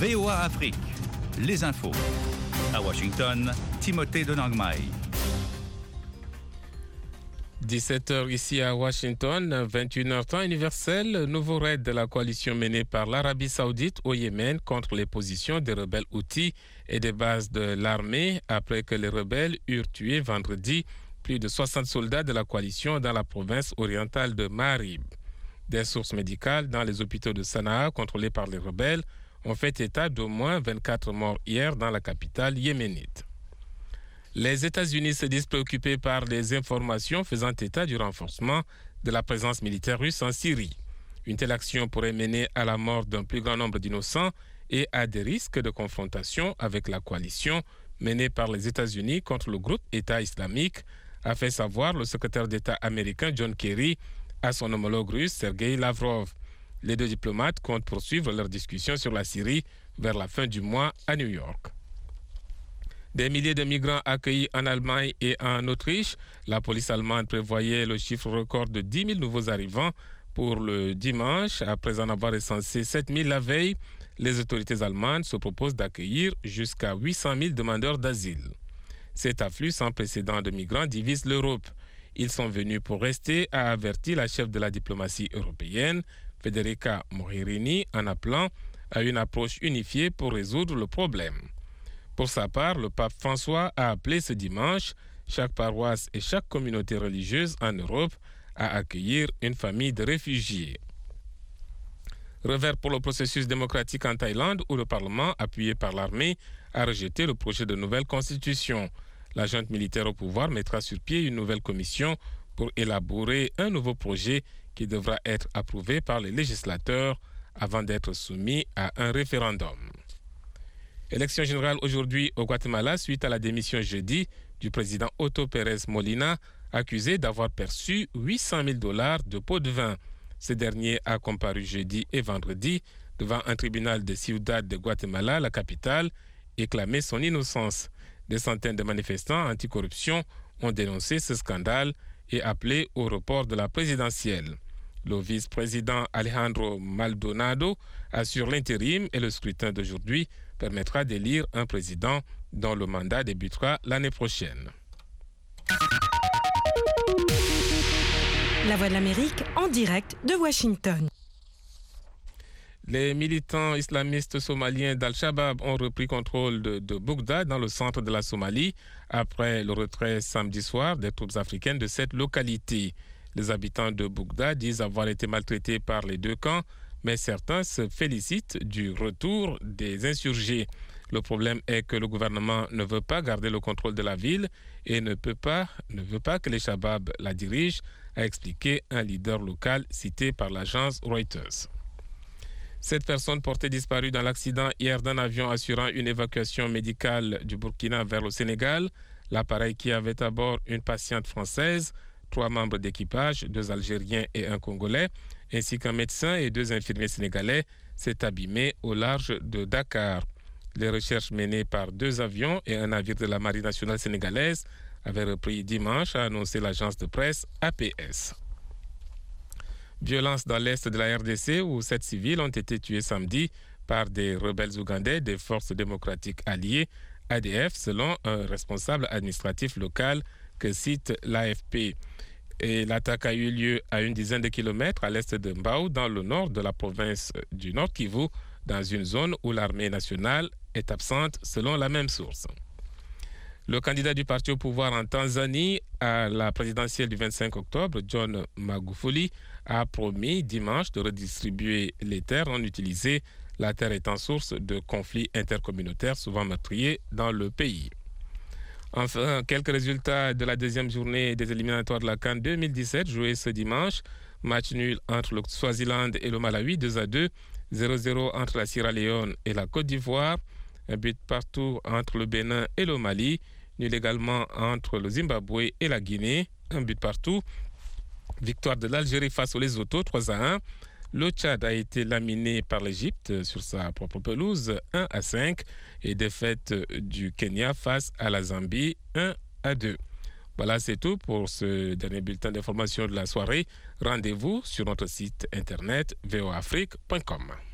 VOA Afrique, les infos. À Washington, Timothée de Nangmai. 17h ici à Washington, 21h temps universel, nouveau raid de la coalition menée par l'Arabie Saoudite au Yémen contre les positions des rebelles Houthis et des bases de l'armée après que les rebelles eurent tué vendredi plus de 60 soldats de la coalition dans la province orientale de Ma'arib. Des sources médicales dans les hôpitaux de Sanaa contrôlés par les rebelles ont fait état d'au moins 24 morts hier dans la capitale yéménite. Les États-Unis se disent préoccupés par les informations faisant état du renforcement de la présence militaire russe en Syrie. Une telle action pourrait mener à la mort d'un plus grand nombre d'innocents et à des risques de confrontation avec la coalition menée par les États-Unis contre le groupe État islamique, a fait savoir le secrétaire d'État américain John Kerry à son homologue russe Sergei Lavrov. Les deux diplomates comptent poursuivre leurs discussions sur la Syrie vers la fin du mois à New York. Des milliers de migrants accueillis en Allemagne et en Autriche. La police allemande prévoyait le chiffre record de 10 000 nouveaux arrivants pour le dimanche. Après en avoir recensé 7 000 la veille, les autorités allemandes se proposent d'accueillir jusqu'à 800 000 demandeurs d'asile. Cet afflux sans précédent de migrants divise l'Europe. Ils sont venus pour rester, a averti la chef de la diplomatie européenne, Federica Mogherini, en appelant à une approche unifiée pour résoudre le problème. Pour sa part, le pape François a appelé ce dimanche chaque paroisse et chaque communauté religieuse en Europe à accueillir une famille de réfugiés. Revers pour le processus démocratique en Thaïlande où le Parlement, appuyé par l'armée, a rejeté le projet de nouvelle constitution. La junte militaire au pouvoir mettra sur pied une nouvelle commission pour élaborer un nouveau projet qui devra être approuvé par les législateurs avant d'être soumis à un référendum. Élection générale aujourd'hui au Guatemala suite à la démission jeudi du président Otto Pérez Molina, accusé d'avoir perçu $800 000 de pots de vin. Ce dernier a comparu jeudi et vendredi devant un tribunal de Ciudad de Guatemala, la capitale, et clamé son innocence. Des centaines de manifestants anticorruption ont dénoncé ce scandale et appelé au report de la présidentielle. Le vice-président Alejandro Maldonado assure l'intérim et le scrutin d'aujourd'hui permettra d'élire un président dont le mandat débutera l'année prochaine. La Voix de l'Amérique en direct de Washington. Les militants islamistes somaliens d'Al-Shabaab ont repris contrôle de Bougda dans le centre de la Somalie après le retrait samedi soir des troupes africaines de cette localité. Les habitants de Bougda disent avoir été maltraités par les deux camps, mais certains se félicitent du retour des insurgés. Le problème est que le gouvernement ne veut pas garder le contrôle de la ville et ne veut pas que les Shabab la dirigent, a expliqué un leader local cité par l'agence Reuters. 7 personnes portées disparues dans l'accident hier d'un avion assurant une évacuation médicale du Burkina vers le Sénégal. L'appareil qui avait à bord une patiente française, 3 membres d'équipage, 2 Algériens et 1 Congolais, ainsi qu'un médecin et 2 infirmiers sénégalais, s'est abîmé au large de Dakar. Les recherches menées par 2 avions et un navire de la Marine nationale sénégalaise avaient repris dimanche, a annoncé l'agence de presse APS. Violence dans l'est de la RDC où 7 civils ont été tués samedi par des rebelles ougandais des forces démocratiques alliées, ADF, selon un responsable administratif local que cite l'AFP. Et l'attaque a eu lieu à une dizaine de kilomètres à l'est de Mbao, dans le nord de la province du Nord Kivu, dans une zone où l'armée nationale est absente, selon la même source. Le candidat du parti au pouvoir en Tanzanie à la présidentielle du 25 octobre, John Magufuli, a promis dimanche de redistribuer les terres non utilisées, la terre étant source de conflits intercommunautaires souvent meurtriers dans le pays. Enfin, quelques résultats de la deuxième journée des éliminatoires de la CAN 2017 joués ce dimanche. Match nul entre le Swaziland et le Malawi, 2-2, 0-0 entre la Sierra Leone et la Côte d'Ivoire, un but partout entre le Bénin et le Mali, nul également entre le Zimbabwe et la Guinée, un but partout. Victoire de l'Algérie face aux Lesotho, 3-1. Le Tchad a été laminé par l'Égypte sur sa propre pelouse, 1-5, et défaite du Kenya face à la Zambie, 1-2. Voilà, c'est tout pour ce dernier bulletin d'information de la soirée. Rendez-vous sur notre site internet voafrique.com.